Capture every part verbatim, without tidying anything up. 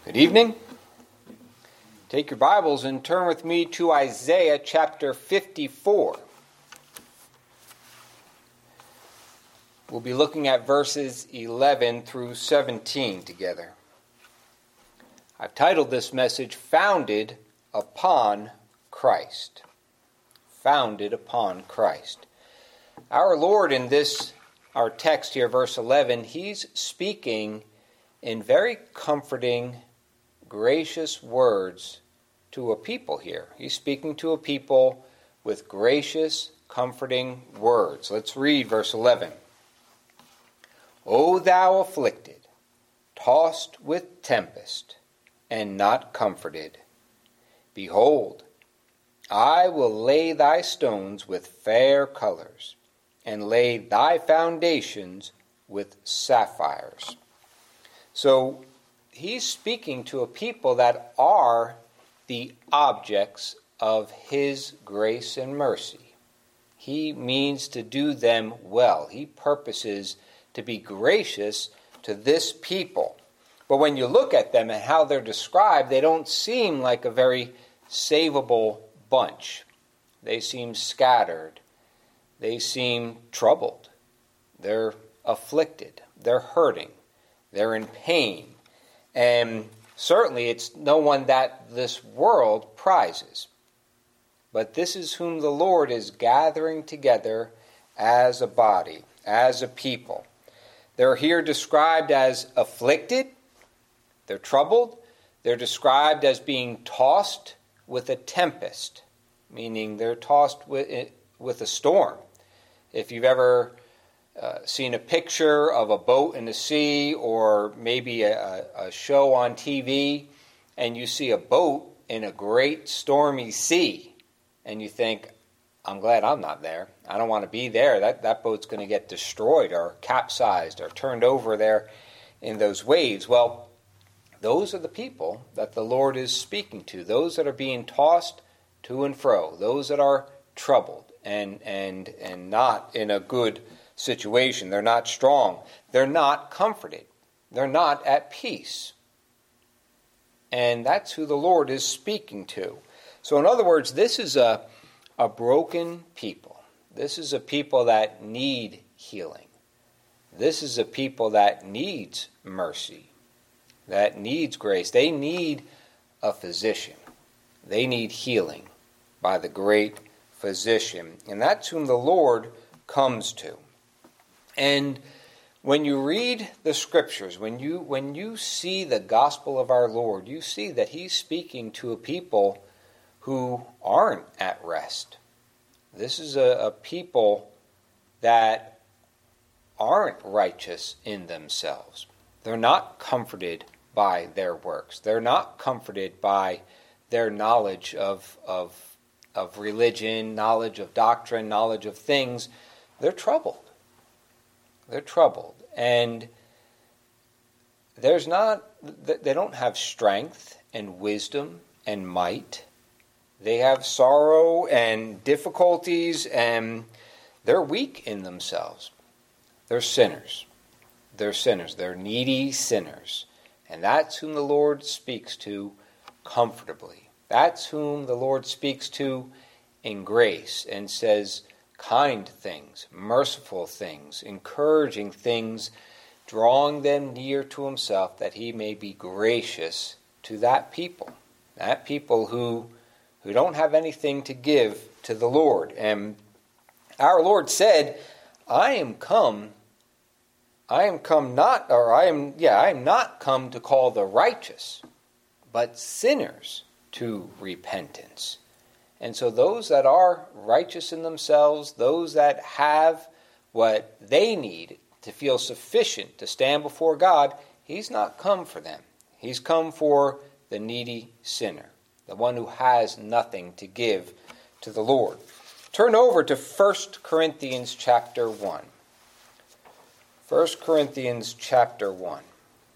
Good evening. Take your Bibles and turn with me to Isaiah chapter fifty-four. We'll be looking at verses eleven through seventeen together. I've titled this message, Founded Upon Christ. Founded upon Christ. Our Lord in this, our text here, verse eleven, He's speaking in very comforting, gracious words to a people here. He's speaking to a people with gracious, comforting words. Let's read verse eleven. O thou afflicted, tossed with tempest, and not comforted. Behold, I will lay thy stones with fair colors, and lay thy foundations with sapphires. So, he's speaking to a people that are the objects of his grace and mercy. He means to do them well. He purposes to be gracious to this people. But when you look at them and how they're described, they don't seem like a very savable bunch. They seem scattered. They seem troubled. They're afflicted. They're hurting. They're in pain. And certainly it's no one that this world prizes. But this is whom the Lord is gathering together as a body, as a people. They're here described as afflicted. They're troubled. They're described as being tossed with a tempest, meaning they're tossed with, with a storm. If you've ever Uh, seen a picture of a boat in the sea, or maybe a, a show on T V, and you see a boat in a great stormy sea, and you think, I'm glad I'm not there. I don't want to be there. That, that boat's going to get destroyed or capsized or turned over there in those waves. Well, those are the people that the Lord is speaking to, those that are being tossed to and fro, those that are troubled and and and not in a good situation. They're not strong. They're not comforted. They're not at peace. And that's who the Lord is speaking to. So in other words, this is a, a broken people. This is a people that need healing. This is a people that needs mercy, that needs grace. They need a physician. They need healing by the great physician. And that's whom the Lord comes to. And when you read the scriptures, when you when you see the gospel of our Lord, you see that he's speaking to a people who aren't at rest. This is a, a people that aren't righteous in themselves. They're not comforted by their works. They're not comforted by their knowledge of, of, of religion, knowledge of doctrine, knowledge of things. They're troubled. They're troubled, and there's not, they don't have strength and wisdom and might. They have sorrow and difficulties, and they're weak in themselves. They're sinners. They're sinners. They're needy sinners. And that's whom the Lord speaks to comfortably. That's whom the Lord speaks to in grace and says, kind things, merciful things, encouraging things, drawing them near to himself that he may be gracious to that people, that people who, who don't have anything to give to the Lord. And our Lord said, I am come, I am come not, or I am, yeah, I am not come to call the righteous, but sinners to repentance. And so those that are righteous in themselves, those that have what they need to feel sufficient to stand before God, he's not come for them. He's come for the needy sinner, the one who has nothing to give to the Lord. Turn over to First Corinthians chapter one. First Corinthians chapter one.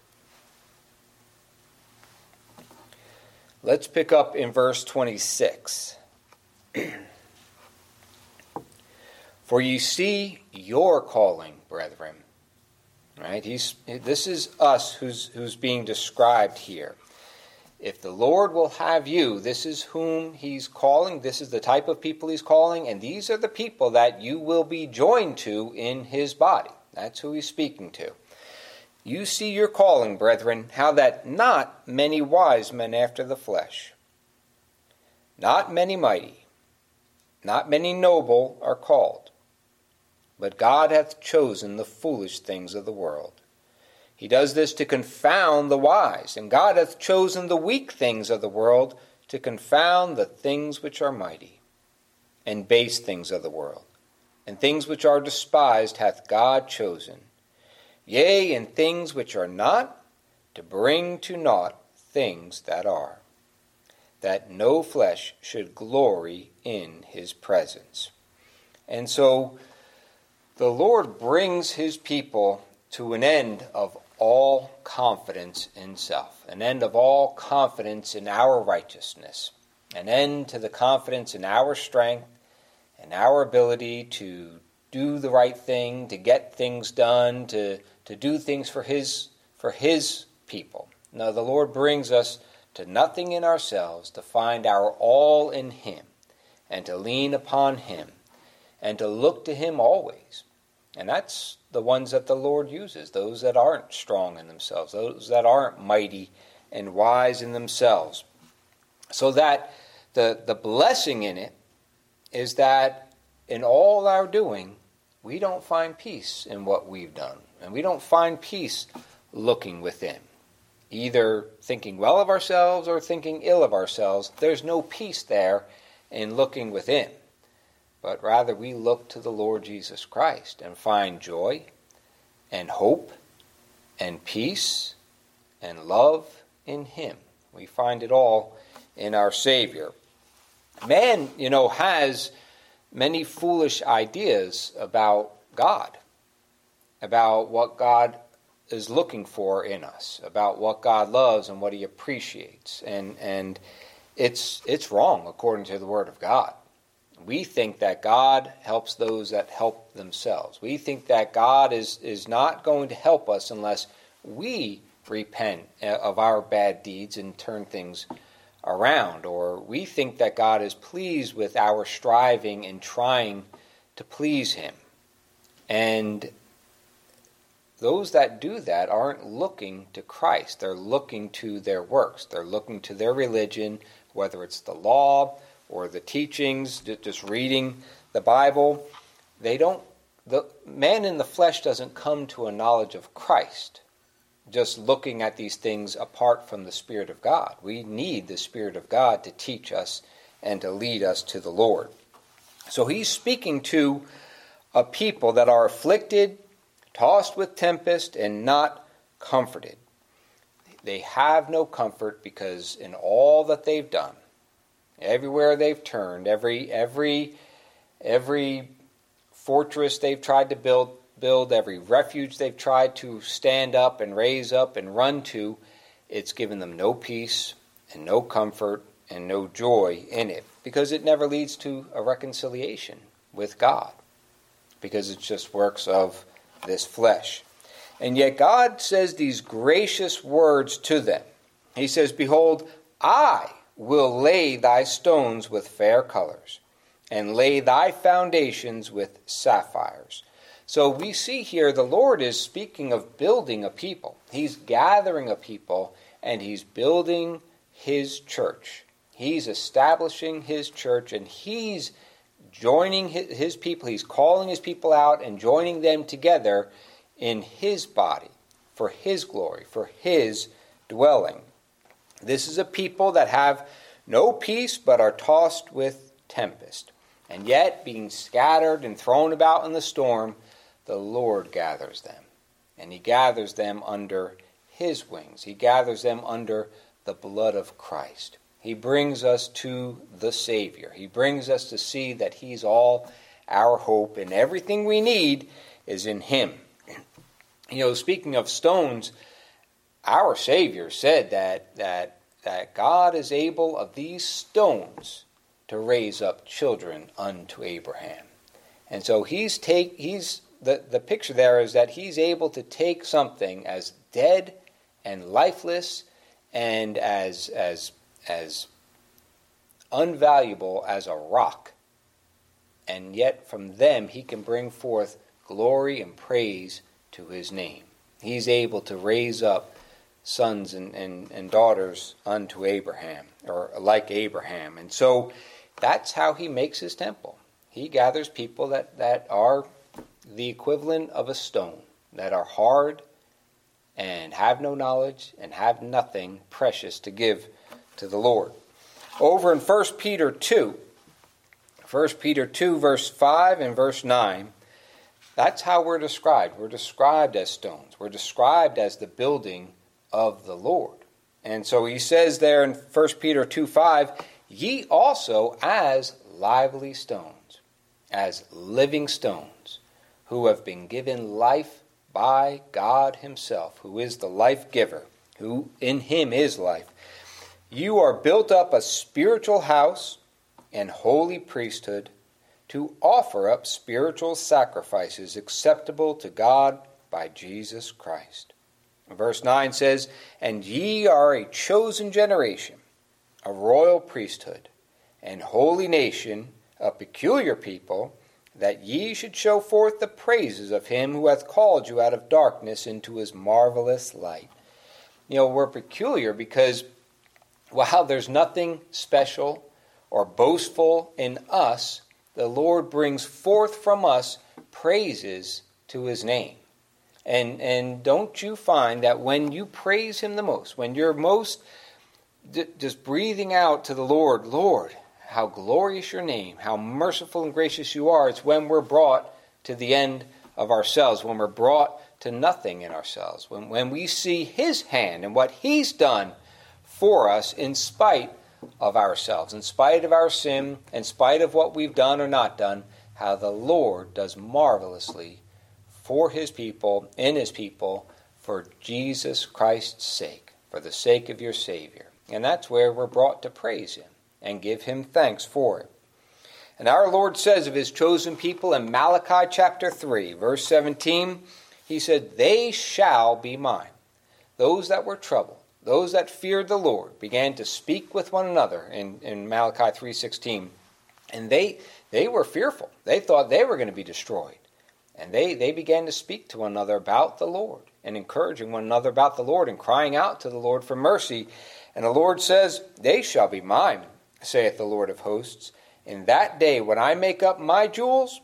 Let's pick up in verse twenty-six. For you see your calling, brethren. Right? He's this is us who's who's being described here. If the Lord will have you, this is whom he's calling, this is the type of people he's calling, and these are the people that you will be joined to in his body. That's who he's speaking to. You see your calling, brethren, how that not many wise men after the flesh, not many mighty, not many noble are called, but God hath chosen the foolish things of the world. He does this to confound the wise, and God hath chosen the weak things of the world to confound the things which are mighty, and base things of the world, and things which are despised hath God chosen, yea, and things which are not, to bring to naught things that are, that no flesh should glory in his presence. And so the Lord brings his people to an end of all confidence in self, an end of all confidence in our righteousness, an end to the confidence in our strength and our ability to do the right thing, to get things done, to, to do things for his, for his people. No, the Lord brings us to nothing in ourselves, to find our all in him, and to lean upon him, and to look to him always. And that's the ones that the Lord uses, those that aren't strong in themselves, those that aren't mighty and wise in themselves. So that the, the blessing in it is that in all our doing, we don't find peace in what we've done. And we don't find peace looking within. Either thinking well of ourselves or thinking ill of ourselves, there's no peace there in looking within. But rather we look to the Lord Jesus Christ and find joy and hope and peace and love in him. We find it all in our Savior. Man, you know, has many foolish ideas about God, about what God is looking for in us, about what God loves and what he appreciates. And and it's it's wrong according to the Word of God. We think that God helps those that help themselves. We think that God is, is not going to help us unless we repent of our bad deeds and turn things around. Or we think that God is pleased with our striving and trying to please him. And those that do that aren't looking to Christ. They're looking to their works. They're looking to their religion, whether it's the law or the teachings, just reading the Bible. They don't, the man in the flesh doesn't come to a knowledge of Christ just looking at these things apart from the Spirit of God. We need the Spirit of God to teach us and to lead us to the Lord. So he's speaking to a people that are afflicted, tossed with tempest, and not comforted. They have no comfort because in all that they've done, everywhere they've turned, every every every fortress they've tried to build, build, every refuge they've tried to stand up and raise up and run to, it's given them no peace and no comfort and no joy in it, because it never leads to a reconciliation with God, because it's just works of this flesh. And yet God says these gracious words to them. He says, "Behold, I will lay thy stones with fair colors, and lay thy foundations with sapphires." So we see here the Lord is speaking of building a people. He's gathering a people, and he's building his church. He's establishing his church, and he's joining his people. He's calling his people out and joining them together in his body for his glory, for his dwelling. This is a people that have no peace but are tossed with tempest. And yet, being scattered and thrown about in the storm, the Lord gathers them. And he gathers them under his wings. He gathers them under the blood of Christ. He brings us to the Savior. He brings us to see that he's all our hope, and everything we need is in him. You know, speaking of stones, our Savior said that that that God is able of these stones to raise up children unto Abraham. And so he's take he's the, the picture there is that he's able to take something as dead and lifeless and as as as unvaluable as a rock. And yet from them he can bring forth glory and praise to his name. He's able to raise up sons and, and, and daughters unto Abraham, or like Abraham. And so that's how he makes his temple. He gathers people that, that are the equivalent of a stone, that are hard and have no knowledge and have nothing precious to give to the Lord. Over in First Peter two, First Peter two, verse five and verse nine, that's how we're described. We're described as stones. We're described as the building of the Lord. And so he says there in First Peter two five, ye also as lively stones, as living stones, who have been given life by God himself, who is the life giver, who in him is life. You are built up a spiritual house and holy priesthood to offer up spiritual sacrifices acceptable to God by Jesus Christ. Verse nine says, and ye are a chosen generation, a royal priesthood, and holy nation, a peculiar people, that ye should show forth the praises of him who hath called you out of darkness into his marvelous light. You know, we're peculiar because while there's nothing special or boastful in us, the Lord brings forth from us praises to his name. And and don't you find that when you praise him the most, when you're most d- just breathing out to the Lord, Lord, how glorious your name, how merciful and gracious you are, it's when we're brought to the end of ourselves, when we're brought to nothing in ourselves, when, when we see his hand and what he's done for us in spite of ourselves, in spite of our sin, in spite of what we've done or not done, how the Lord does marvelously for his people, in his people, for Jesus Christ's sake, for the sake of your Savior. And that's where we're brought to praise him and give him thanks for it. And our Lord says of his chosen people in Malachi chapter three, verse seventeen, he said, they shall be mine. Those that were troubled, those that feared the Lord, began to speak with one another in, in Malachi three sixteen. And they they were fearful. They thought they were going to be destroyed. And they, they began to speak to one another about the Lord and encouraging one another about the Lord and crying out to the Lord for mercy. And the Lord says, they shall be mine, saith the Lord of hosts. In that day when I make up my jewels,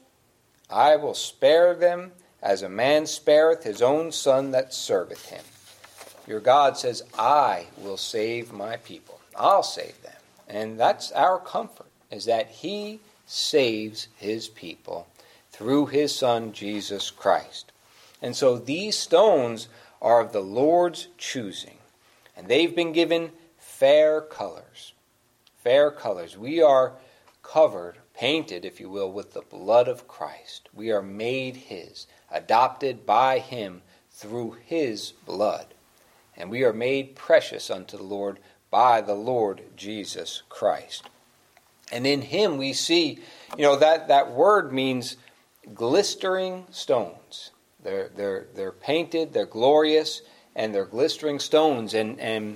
I will spare them as a man spareth his own son that serveth him. Your God says, I will save my people. I'll save them. And that's our comfort, is that he saves his people through his Son, Jesus Christ. And so these stones are of the Lord's choosing. And they've been given fair colors. Fair colors. We are covered, painted, if you will, with the blood of Christ. We are made his, adopted by him through his blood. And we are made precious unto the Lord by the Lord Jesus Christ. And in him we see, you know, that, that word means glistering stones. They're they're they're painted, they're glorious, and they're glistering stones. And and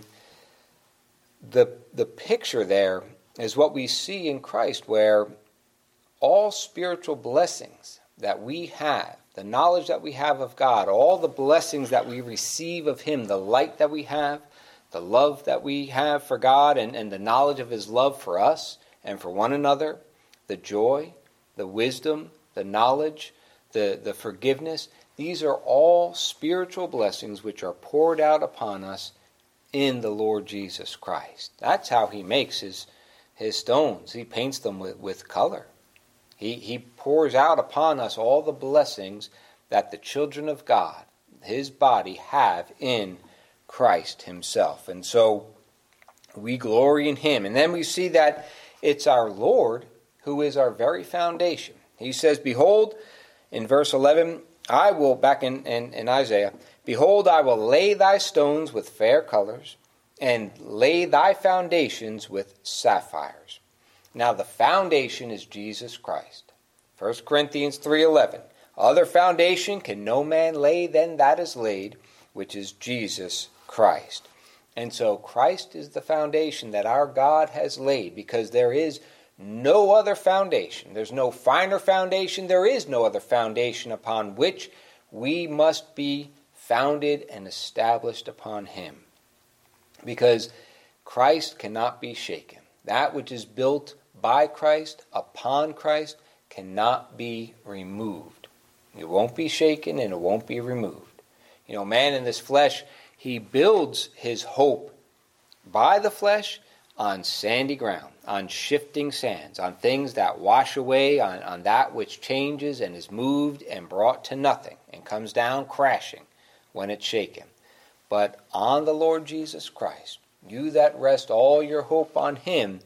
the the picture there is what we see in Christ, where all spiritual blessings that we have, the knowledge that we have of God, all the blessings that we receive of him, the light that we have, the love that we have for God, and, and the knowledge of his love for us and for one another, the joy, the wisdom, the knowledge, the, the forgiveness, these are all spiritual blessings which are poured out upon us in the Lord Jesus Christ. That's how he makes his, his stones. He paints them with, with color. He, he pours out upon us all the blessings that the children of God, his body, have in Christ himself. And so we glory in him. And then we see that it's our Lord who is our very foundation. He says, behold, in verse eleven, I will, back in, in, in Isaiah, behold, I will lay thy stones with fair colors, and lay thy foundations with sapphires. Now the foundation is Jesus Christ. First Corinthians three eleven, other foundation can no man lay than that is laid, which is Jesus Christ. And so Christ is the foundation that our God has laid, because there is no other foundation. There's no finer foundation. There is no other foundation upon which we must be founded and established upon him. Because Christ cannot be shaken. That which is built by Christ, upon Christ, cannot be removed. It won't be shaken and it won't be removed. You know, man in this flesh, he builds his hope by the flesh on sandy ground, on shifting sands, on things that wash away, on, on that which changes and is moved and brought to nothing and comes down crashing when it's shaken. But on the Lord Jesus Christ, you that rest all your hope on him,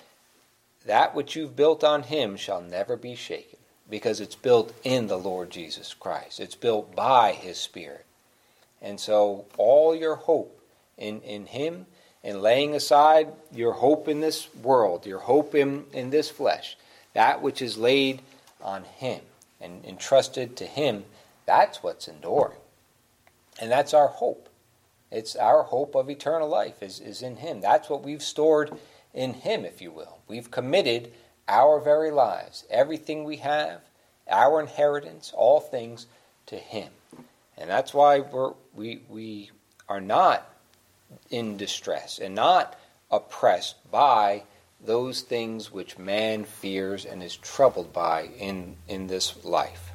that which you've built on him shall never be shaken, because it's built in the Lord Jesus Christ. It's built by his Spirit. And so all your hope in, in him, and laying aside your hope in this world, your hope in, in this flesh, that which is laid on him and entrusted to him, that's what's enduring. And that's our hope. It's our hope of eternal life is, is in him. That's what we've stored in him, if you will. We've committed our very lives, everything we have, our inheritance, all things to him. And that's why we're, we we are not in distress and not oppressed by those things which man fears and is troubled by in, in this life.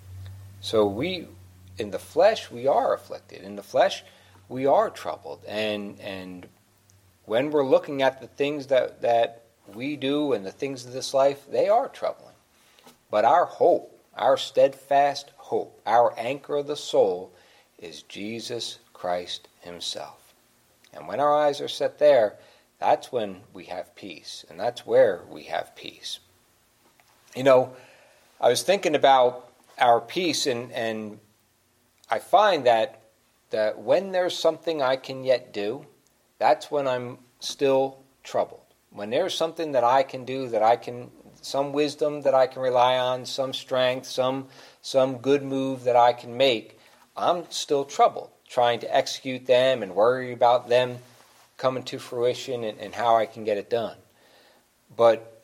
So we, in the flesh, we are afflicted. In the flesh, we are troubled. And and when we're looking at the things that, that we do and the things of this life, they are troubling. But our hope, our steadfast hope, our anchor of the soul is Jesus Christ himself. And when our eyes are set there, that's when we have peace. And that's where we have peace. You know, I was thinking about our peace, and, and I find that, that when there's something I can yet do, that's when I'm still troubled. When there's something that I can do, that I can, some wisdom that I can rely on, some strength, some some good move that I can make, I'm still troubled, trying to execute them and worry about them coming to fruition and, and how I can get it done. But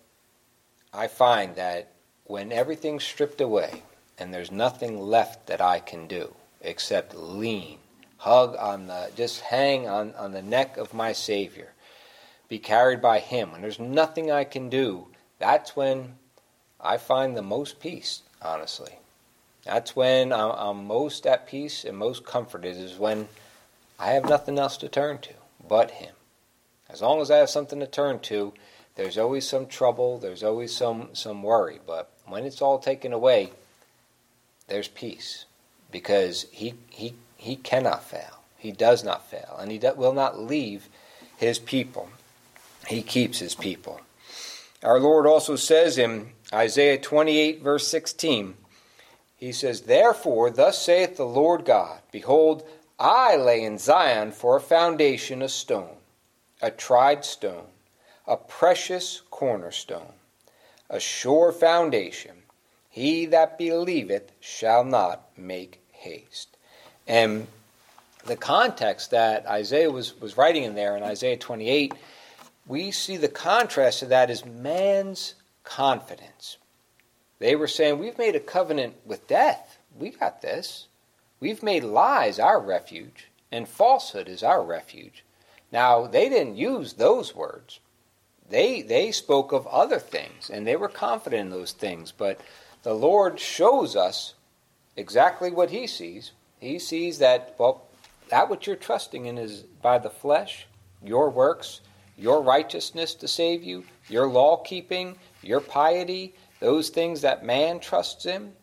I find that when everything's stripped away and there's nothing left that I can do except lean, hug on the, just hang on, on the neck of my Savior, be carried by him, when there's nothing I can do, that's when I find the most peace, honestly. That's when I'm, I'm most at peace and most comforted, is when I have nothing else to turn to but him. As long as I have something to turn to, there's always some trouble, there's always some, some worry. But when it's all taken away, there's peace. Because he he he cannot fail. He does not fail. And he do, will not leave his people. He keeps his people. Our Lord also says in Isaiah twenty-eight, verse sixteen, he says, "Therefore, thus saith the Lord God, Behold, I lay in Zion for a foundation a stone, a tried stone, a precious cornerstone, a sure foundation. He that believeth shall not make haste." And the context that Isaiah was, was writing in there in Isaiah twenty-eight, we see the contrast to that is man's confidence. They were saying, we've made a covenant with death. We got this. We've made lies our refuge, and falsehood is our refuge. Now, they didn't use those words. They they spoke of other things, and they were confident in those things. But the Lord shows us exactly what he sees. He sees that, well, that which you're trusting in is by the flesh, your works, your righteousness to save you, your law-keeping, your piety, those things that man trusts in.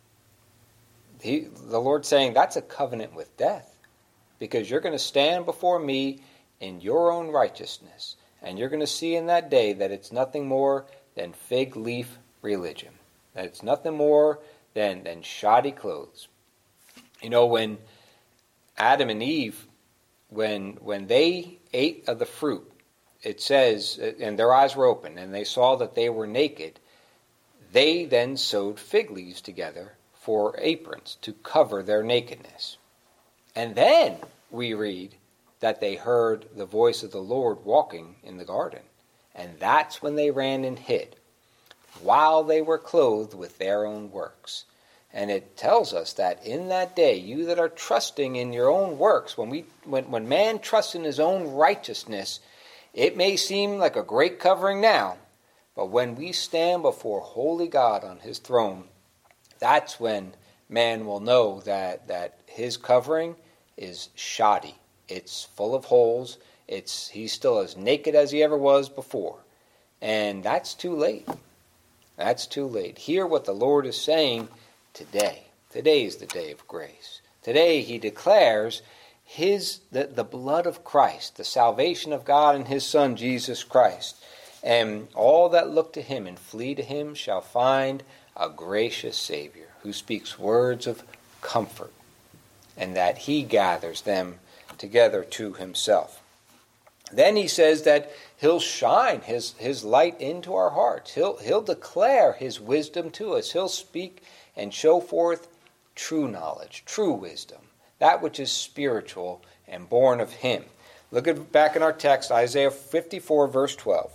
He, the Lord's saying that's a covenant with death, because you're going to stand before me in your own righteousness, and you're going to see in that day that it's nothing more than fig leaf religion, that it's nothing more than, than shoddy clothes. You know, when Adam and Eve, when when they ate of the fruit, it says, and their eyes were open, and they saw that they were naked, they then sewed fig leaves together for aprons to cover their nakedness. And then we read that they heard the voice of the Lord walking in the garden. And that's when they ran and hid, while they were clothed with their own works. And it tells us that in that day, you that are trusting in your own works, when we when, when man trusts in his own righteousness, it may seem like a great covering now, but when we stand before holy God on his throne, that's when man will know that, that his covering is shoddy. It's full of holes. It's he's still as naked as he ever was before. And that's too late. That's too late. Hear what the Lord is saying today. Today is the day of grace. Today he declares his the, the blood of Christ, the salvation of God in his Son, Jesus Christ. And all that look to him and flee to him shall find a gracious Savior who speaks words of comfort, and that he gathers them together to himself. Then he says that he'll shine his, his light into our hearts. He'll, he'll declare his wisdom to us. He'll speak and show forth true knowledge, true wisdom, that which is spiritual and born of him. Look at back in our text, Isaiah fifty-four, verse twelve.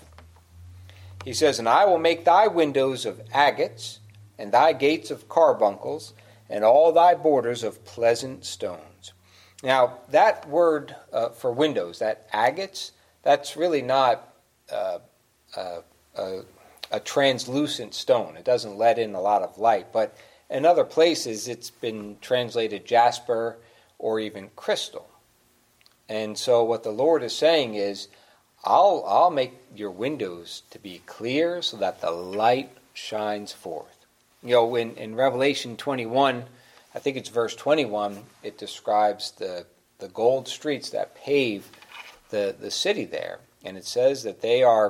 He says, "And I will make thy windows of agates, and thy gates of carbuncles, and all thy borders of pleasant stones." Now, that word uh, for windows, that agates, that's really not uh, uh, uh, a translucent stone. It doesn't let in a lot of light. But in other places, it's been translated jasper or even crystal. And so what the Lord is saying is, I'll, I'll make your windows to be clear so that the light shines forth. You know, in, in Revelation twenty-one, I think it's verse twenty-one, it describes the, the gold streets that pave the, the city there. And it says that they are,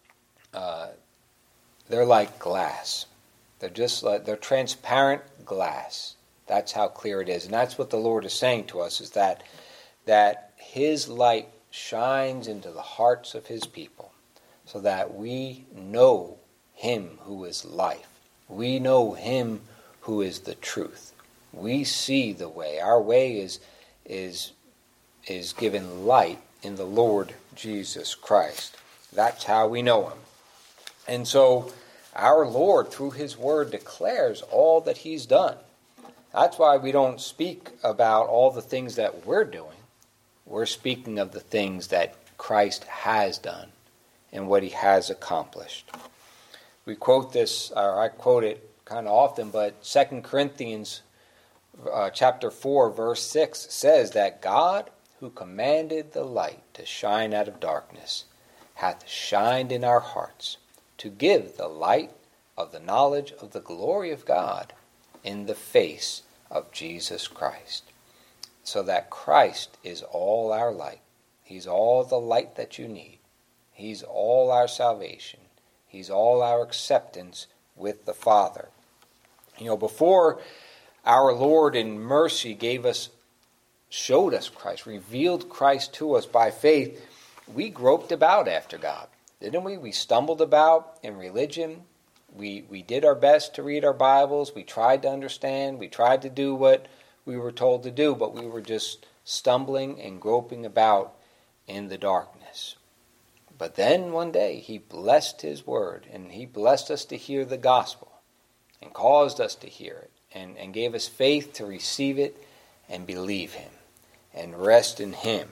uh, they're like glass. They're just like, they're transparent glass. That's how clear it is. And that's what the Lord is saying to us, is that, that his light shines into the hearts of his people so that we know him who is life. We know him who is the truth. We see the way. Our way is is is given light in the Lord Jesus Christ. That's how we know him. And so our Lord, through his word, declares all that he's done. That's why we don't speak about all the things that we're doing. We're speaking of the things that Christ has done and what he has accomplished. We quote this, or I quote it kind of often, but Second Corinthians uh, chapter four, verse six says that God, who commanded the light to shine out of darkness, hath shined in our hearts to give the light of the knowledge of the glory of God in the face of Jesus Christ. So that Christ is all our light. He's all the light that you need. He's all our salvation. He's all our acceptance with the Father. You know, before our Lord in mercy gave us, showed us Christ, revealed Christ to us by faith, we groped about after God, didn't we? We stumbled about in religion. We we did our best to read our Bibles. We tried to understand. We tried to do what we were told to do, but we were just stumbling and groping about in the darkness. But then one day he blessed his word, and he blessed us to hear the gospel and caused us to hear it, and, and gave us faith to receive it and believe him and rest in him,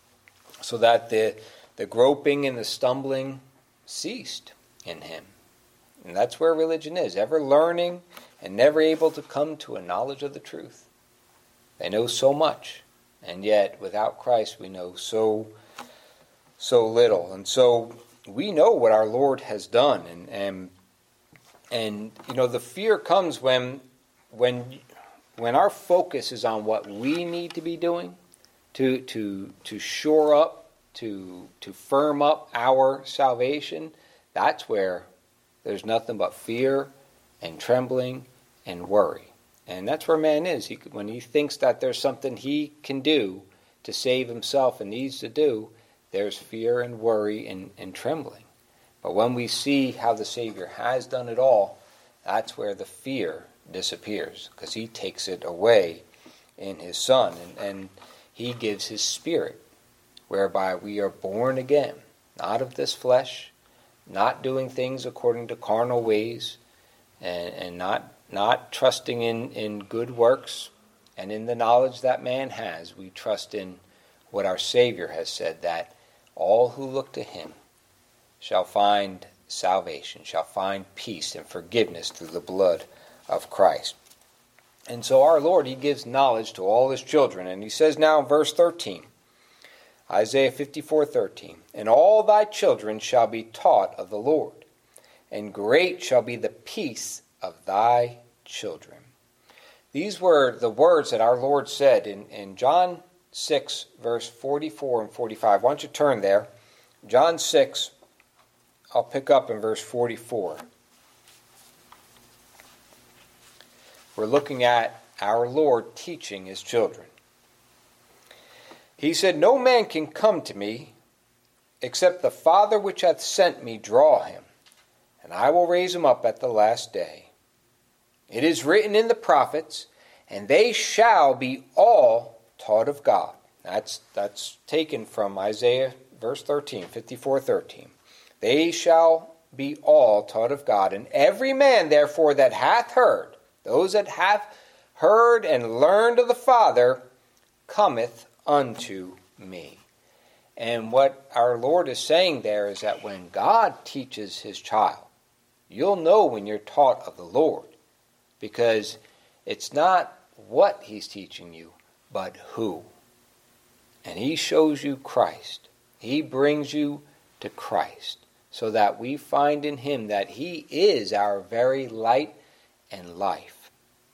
so that the, the groping and the stumbling ceased in him. And that's where religion is, ever learning and never able to come to a knowledge of the truth. They know so much, and yet without Christ we know so so little. And so we know what our Lord has done, and and and you know the fear comes when when when our focus is on what we need to be doing to to to shore up, to to firm up our salvation. That's where there's nothing but fear and trembling and worry. And that's where man is. He, when he thinks that there's something he can do to save himself and needs to do, there's fear and worry and, and trembling. But when we see how the Savior has done it all, that's where the fear disappears, because he takes it away in his Son, and, and he gives his Spirit whereby we are born again, not of this flesh, not doing things according to carnal ways, and, and not not trusting in, in good works and in the knowledge that man has. We trust in what our Savior has said, that all who look to him shall find salvation, shall find peace and forgiveness through the blood of Christ. And so our Lord, he gives knowledge to all his children. And he says now in verse thirteen, Isaiah fifty-four thirteen, and all thy children shall be taught of the Lord, and great shall be the peace of thy children. These were the words that our Lord said in, in John six, verse forty-four and forty-five. Why don't you turn there? John six, I'll pick up in verse forty-four. We're looking at our Lord teaching his children. He said, no man can come to me except the Father which hath sent me draw him, and I will raise him up at the last day. It is written in the prophets, and they shall be all taught of God. That's that's taken from Isaiah verse thirteen, fifty-four thirteen. They shall be all taught of God, and every man therefore that hath heard, those that have heard and learned of the Father, cometh unto me. And what our Lord is saying there is that when God teaches his child, you'll know when you're taught of the Lord, because it's not what he's teaching you, but who. And he shows you Christ. He brings you to Christ, so that we find in him that he is our very light and life.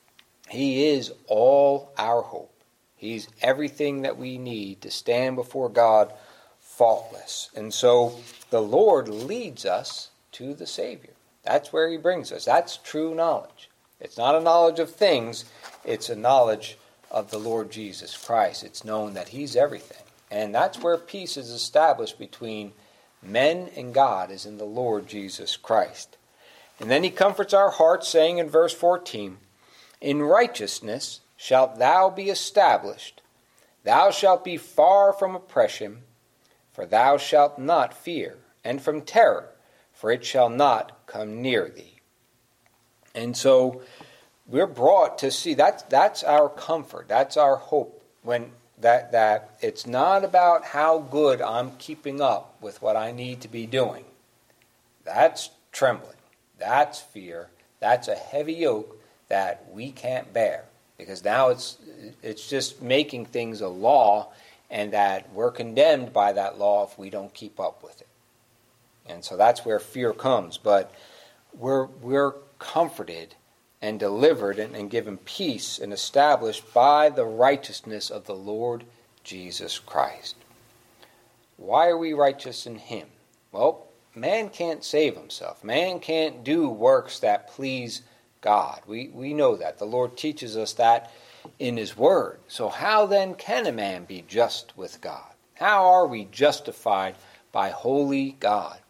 He is all our hope. He's everything that we need to stand before God faultless. And so the Lord leads us to the Savior. That's where he brings us. That's true knowledge. It's not a knowledge of things. It's a knowledge of the Lord Jesus Christ. It's known that he's everything. And that's where peace is established between men and God, is in the Lord Jesus Christ. And then he comforts our hearts, saying in verse fourteen, in righteousness shalt thou be established. Thou shalt be far from oppression, for thou shalt not fear, and from terror, for it shall not come near thee. And so we're brought to see that's that's our comfort, that's our hope, when that that it's not about how good I'm keeping up with what I need to be doing. That's trembling, that's fear, that's a heavy yoke that we can't bear. Because now it's it's just making things a law, and that we're condemned by that law if we don't keep up with it. And so that's where fear comes. But we're we're comforted and delivered and, and given peace and established by the righteousness of the Lord Jesus Christ. Why are we righteous in him? Well, man can't save himself. Man can't do works that please God. We we know that. The Lord teaches us that in his word. So how then can a man be just with God? How are we justified by holy God?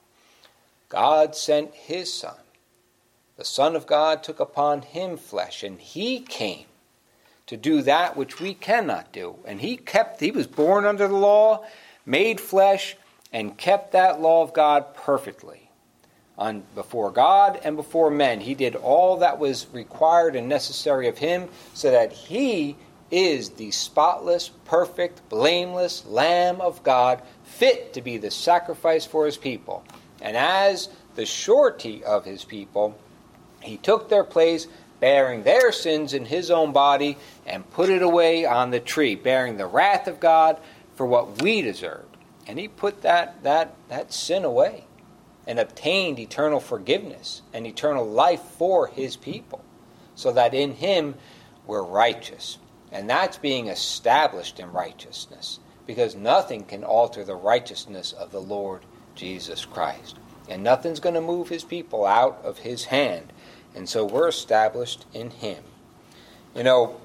God sent his Son. The Son of God took upon him flesh, and he came to do that which we cannot do. And he kept, he was born under the law, made flesh, and kept that law of God perfectly. On, before God and before men, he did all that was required and necessary of him, so that he is the spotless, perfect, blameless Lamb of God, fit to be the sacrifice for his people. And as the surety of his people, he took their place, bearing their sins in his own body, and put it away on the tree, bearing the wrath of God for what we deserved. And he put that that that sin away, and obtained eternal forgiveness and eternal life for his people, so that in him we're righteous. And that's being established in righteousness, because nothing can alter the righteousness of the Lord Jesus Christ. And nothing's going to move his people out of his hand. And so we're established in him. You know,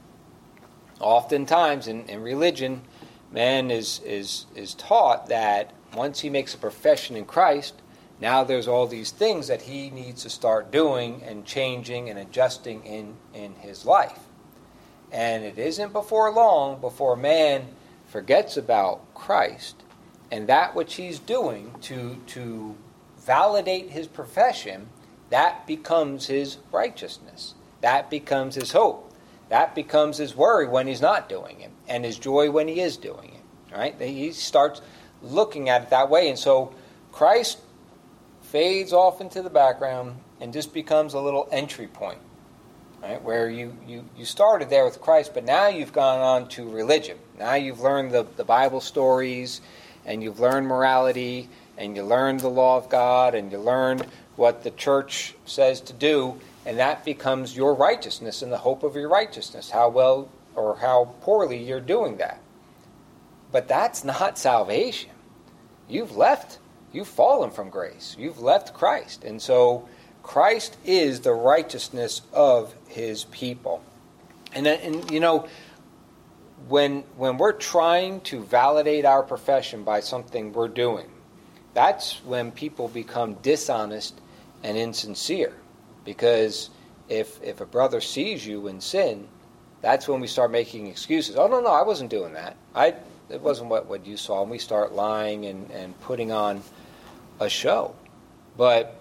oftentimes in, in religion, man is, is, is taught that once he makes a profession in Christ, now there's all these things that he needs to start doing and changing and adjusting in, in his life. And it isn't before long before man forgets about Christ and that which he's doing to, to validate his profession, that becomes his righteousness. That becomes his hope. That becomes his worry when he's not doing it, and his joy when he is doing it. Right? He starts looking at it that way. And so Christ fades off into the background and just becomes a little entry point. Right? Where you, you, you started there with Christ, but now you've gone on to religion. Now you've learned the, the Bible stories, and you've learned morality, and you learned the law of God, and you learned what the church says to do, and that becomes your righteousness and the hope of your righteousness, how well or how poorly you're doing that. But that's not salvation. You've left, you've fallen from grace. You've left Christ. And so Christ is the righteousness of his people. And, and you know, when when we're trying to validate our profession by something we're doing, that's when people become dishonest and insincere. Because if if a brother sees you in sin, that's when we start making excuses. Oh, no, no, I wasn't doing that. I It wasn't what, what you saw. And we start lying and, and putting on a show. But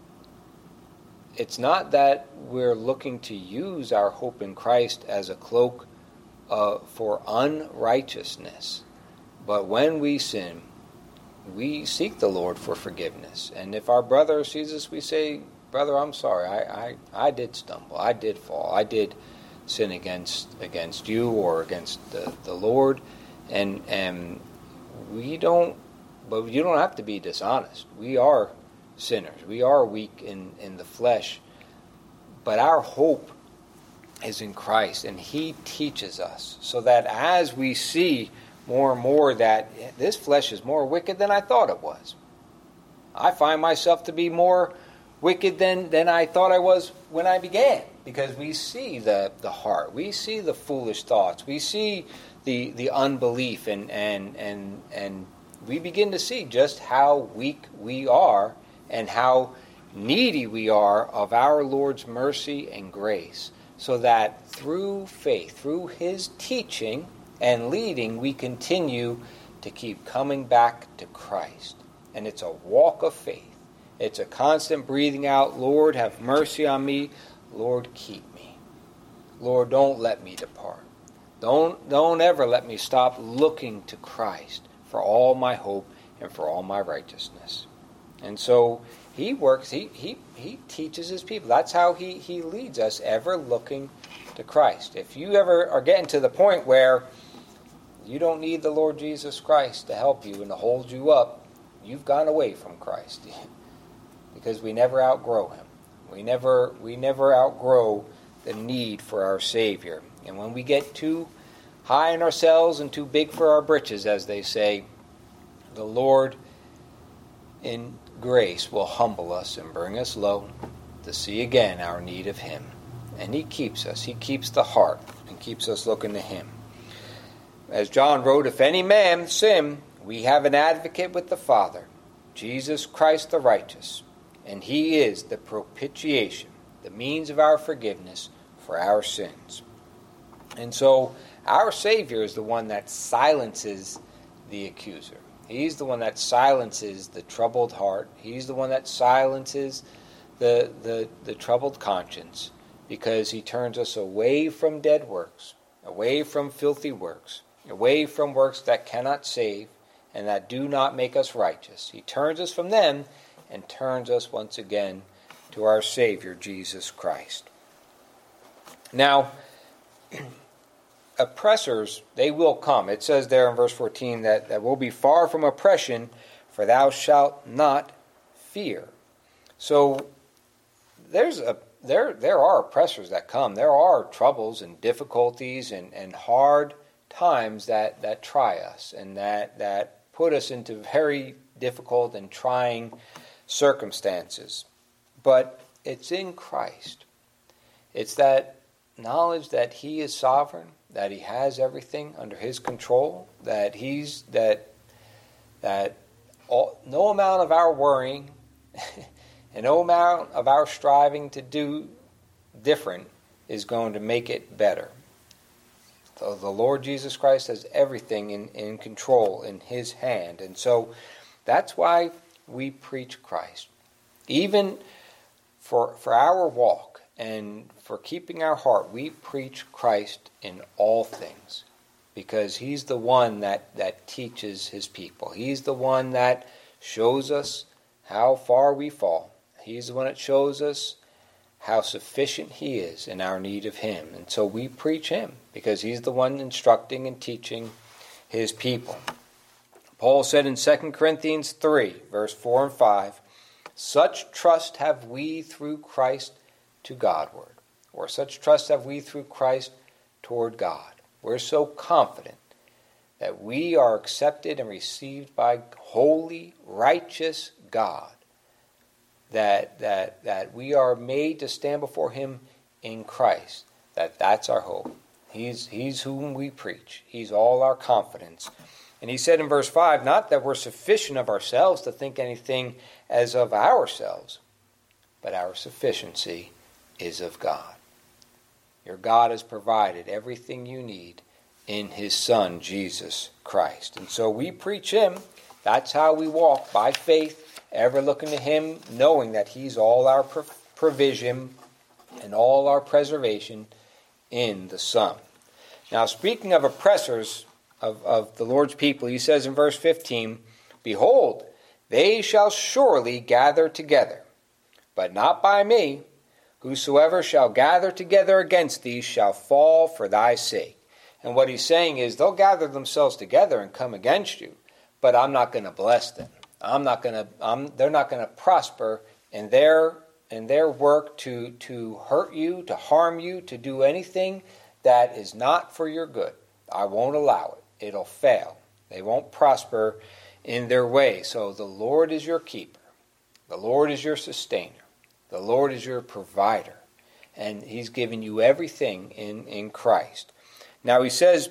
it's not that we're looking to use our hope in Christ as a cloak uh, for unrighteousness. But when we sin, we seek the Lord for forgiveness. And if our brother sees us, we say, brother, I'm sorry. I, I, I did stumble. I did fall. I did sin against against you or against the, the Lord. And and we don't, but you don't have to be dishonest. We are sinners. We are weak in, in the flesh. But our hope is in Christ, and he teaches us so that as we see more and more that this flesh is more wicked than I thought it was. I find myself to be more wicked than, than I thought I was when I began, because we see the, the heart. We see the foolish thoughts. We see the, the unbelief, and, and, and, and we begin to see just how weak we are and how needy we are of our Lord's mercy and grace, so that through faith, through his teaching and leading, we continue to keep coming back to Christ. And it's a walk of faith. It's a constant breathing out, Lord, have mercy on me. Lord, keep me. Lord, don't let me depart. Don't, don't ever let me stop looking to Christ for all my hope and for all my righteousness. And so he works, he he, he teaches his people. That's how he, he leads us, ever looking to Christ. If you ever are getting to the point where you don't need the Lord Jesus Christ to help you and to hold you up, you've gone away from Christ. Because we never outgrow him. We never we never outgrow the need for our Savior. And when we get too high in ourselves and too big for our britches, as they say, the Lord in grace will humble us and bring us low to see again our need of him. And he keeps us. He keeps the heart and keeps us looking to him. As John wrote, if any man sin, we have an advocate with the Father, Jesus Christ the righteous. And he is the propitiation, the means of our forgiveness for our sins. And so our Savior is the one that silences the accuser. He's the one that silences the troubled heart. He's the one that silences the, the, the troubled conscience, because he turns us away from dead works, away from filthy works, away from works that cannot save and that do not make us righteous. He turns us from them and turns us once again to our Savior, Jesus Christ. Now, oppressors, they will come. It says there in verse fourteen that, that we'll be far from oppression, for thou shalt not fear. So there's a there there are oppressors that come. There are troubles and difficulties and, and hard times that, that try us and that, that put us into very difficult and trying circumstances. But it's in Christ. It's that knowledge that he is sovereign, that he has everything under his control, that he's that that all, no amount of our worrying and no amount of our striving to do different is going to make it better. The, the Lord Jesus Christ has everything in, in control, in his hand. And so that's why we preach Christ. Even for, for our walk and for keeping our heart, we preach Christ in all things. Because he's the one that, that teaches his people. He's the one that shows us how far we fall. He's the one that shows us how sufficient he is in our need of him. And so we preach him because he's the one instructing and teaching his people. Paul said in Second Corinthians three, verse four and five, such trust have we through Christ to Godward, or such trust have we through Christ toward God. We're so confident that we are accepted and received by holy, righteous God, that that that we are made to stand before him in Christ, that that's our hope. He's, he's whom we preach. He's all our confidence. And he said in verse five, not that we're sufficient of ourselves to think anything as of ourselves, but our sufficiency is of God. Your God has provided everything you need in his Son, Jesus Christ. And so we preach him. That's how we walk, by faith, ever looking to him, knowing that he's all our provision and all our preservation in the Son. Now, speaking of oppressors of, of the Lord's people, he says in verse fifteen, behold, they shall surely gather together, but not by me. Whosoever shall gather together against thee shall fall for thy sake. And what he's saying is they'll gather themselves together and come against you, but I'm not going to bless them. I'm not going to. I'm, they're not going to prosper in their in their work to to hurt you, to harm you, to do anything that is not for your good. I won't allow it. It'll fail. They won't prosper in their way. So the Lord is your keeper. The Lord is your sustainer. The Lord is your provider. And he's given you everything in, in Christ. Now he says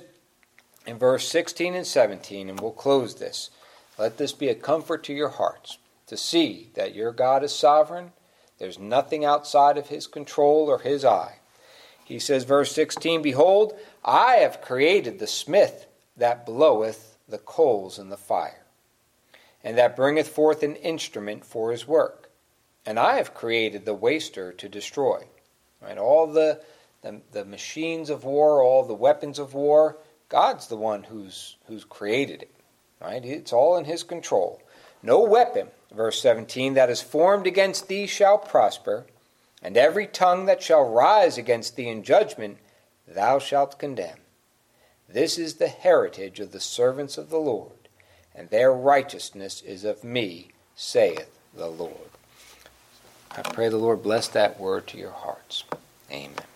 in verse sixteen and seventeen, and we'll close this, let this be a comfort to your hearts, to see that your God is sovereign. There's nothing outside of his control or his eye. He says, verse sixteen, behold, I have created the smith that bloweth the coals in the fire, and that bringeth forth an instrument for his work. And I have created the waster to destroy. Right? All the, the the machines of war, all the weapons of war, God's the one who's who's created it. Right? It's all in his control. No weapon, verse seventeen, that is formed against thee shall prosper, and every tongue that shall rise against thee in judgment thou shalt condemn. This is the heritage of the servants of the Lord, and their righteousness is of me, saith the Lord. I pray the Lord bless that word to your hearts. Amen.